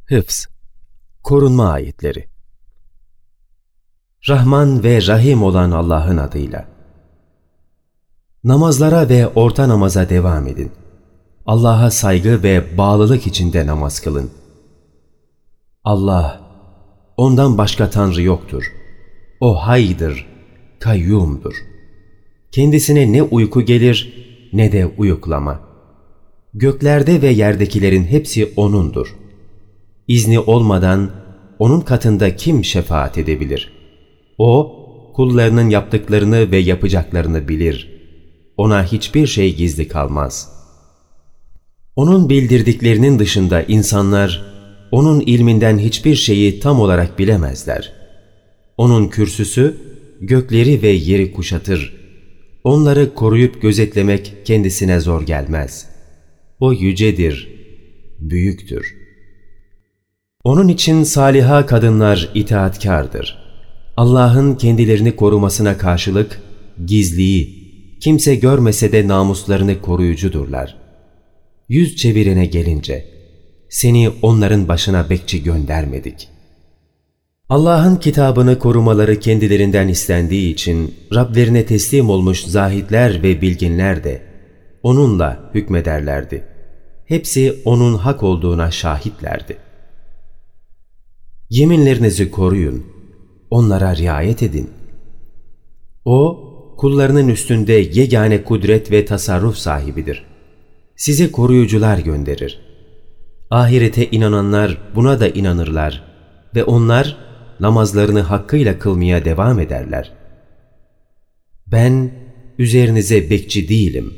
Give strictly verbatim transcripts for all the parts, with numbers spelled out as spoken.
Hıfz, korunma ayetleri. Rahman ve Rahim olan Allah'ın adıyla. Namazlara ve orta namaza devam edin. Allah'a saygı ve bağlılık içinde namaz kılın. Allah, ondan başka Tanrı yoktur. O haydır, kayyumdur. Kendisine ne uyku gelir ne de uyuklama. Göklerde ve yerdekilerin hepsi O'nundur. İzni olmadan O'nun katında kim şefaat edebilir? O, kullarının yaptıklarını ve yapacaklarını bilir. Ona hiçbir şey gizli kalmaz. O'nun bildirdiklerinin dışında insanlar, O'nun ilminden hiçbir şeyi tam olarak bilemezler. O'nun kürsüsü, gökleri ve yeri kuşatır. Onları koruyup gözetlemek kendisine zor gelmez. O yücedir, büyüktür. Onun için saliha kadınlar itaatkardır. Allah'ın kendilerini korumasına karşılık gizliyi, kimse görmese de namuslarını koruyucudurlar. Yüz çevirene gelince, seni onların başına bekçi göndermedik. Allah'ın kitabını korumaları kendilerinden istendiği için Rablerine teslim olmuş zahitler ve bilginler de onunla hükmederlerdi. Hepsi onun hak olduğuna şahitlerdi. Yeminlerinizi koruyun, onlara riayet edin. O, kullarının üstünde yegane kudret ve tasarruf sahibidir. Size koruyucular gönderir. Ahirete inananlar buna da inanırlar ve onlar namazlarını hakkıyla kılmaya devam ederler. Ben üzerinize bekçi değilim.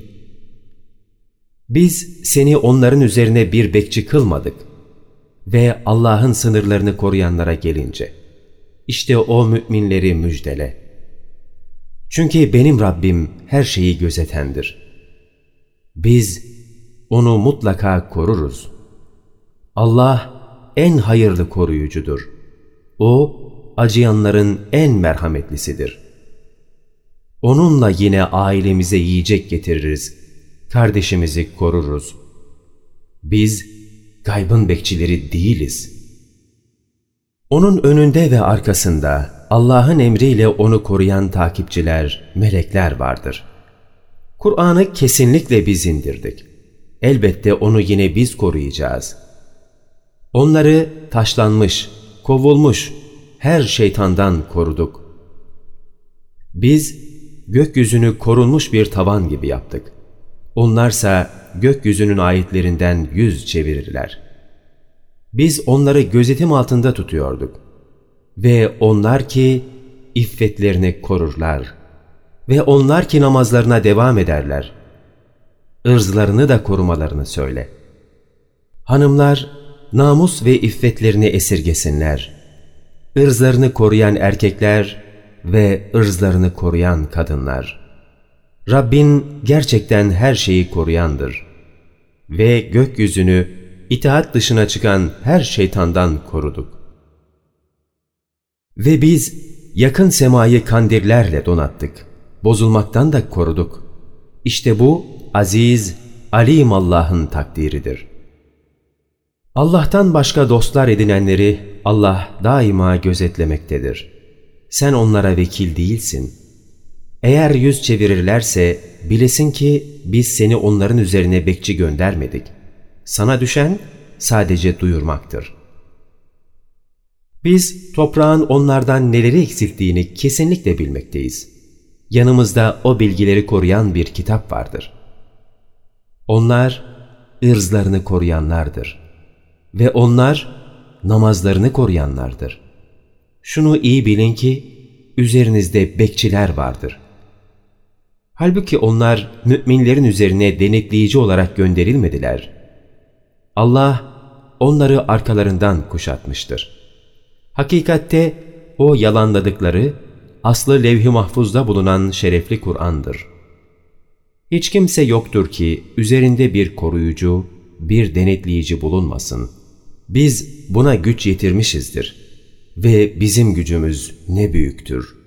Biz seni onların üzerine bir bekçi kılmadık. Ve Allah'ın sınırlarını koruyanlara gelince, işte o müminleri müjdele. Çünkü benim Rabbim her şeyi gözetendir. Biz onu mutlaka koruruz. Allah en hayırlı koruyucudur. O, acıyanların en merhametlisidir. Onunla yine ailemize yiyecek getiririz, kardeşimizi koruruz. Biz, gaybın bekçileri değiliz. Onun önünde ve arkasında Allah'ın emriyle onu koruyan takipçiler, melekler vardır. Kur'an'ı kesinlikle biz indirdik. Elbette onu yine biz koruyacağız. Onları taşlanmış, kovulmuş her şeytandan koruduk. Biz gökyüzünü korunmuş bir tavan gibi yaptık. Onlarsa gökyüzünün ayetlerinden yüz çevirirler. Biz onları gözetim altında tutuyorduk. Ve onlar ki iffetlerini korurlar. Ve onlar ki namazlarına devam ederler. Irzlarını da korumalarını söyle. Hanımlar namus ve iffetlerini esirgesinler. Irzlarını koruyan erkekler ve ırzlarını koruyan kadınlar. Rabbin gerçekten her şeyi koruyandır ve gökyüzünü itaat dışına çıkan her şeytandan koruduk. Ve biz yakın semayı kandillerle donattık, bozulmaktan da koruduk. İşte bu aziz, alim Allah'ın takdiridir. Allah'tan başka dostlar edinenleri Allah daima gözetlemektedir. Sen onlara vekil değilsin. Eğer yüz çevirirlerse bilesin ki biz seni onların üzerine bekçi göndermedik. Sana düşen sadece duyurmaktır. Biz toprağın onlardan neleri eksilttiğini kesinlikle bilmekteyiz. Yanımızda o bilgileri koruyan bir kitap vardır. Onlar ırzlarını koruyanlardır. Ve onlar namazlarını koruyanlardır. Şunu iyi bilin ki üzerinizde bekçiler vardır. Halbuki onlar müminlerin üzerine denetleyici olarak gönderilmediler. Allah onları arkalarından kuşatmıştır. Hakikatte o yalanladıkları aslı levh-i mahfuzda bulunan şerefli Kur'an'dır. Hiç kimse yoktur ki üzerinde bir koruyucu, bir denetleyici bulunmasın. Biz buna güç yetirmişizdir ve bizim gücümüz ne büyüktür.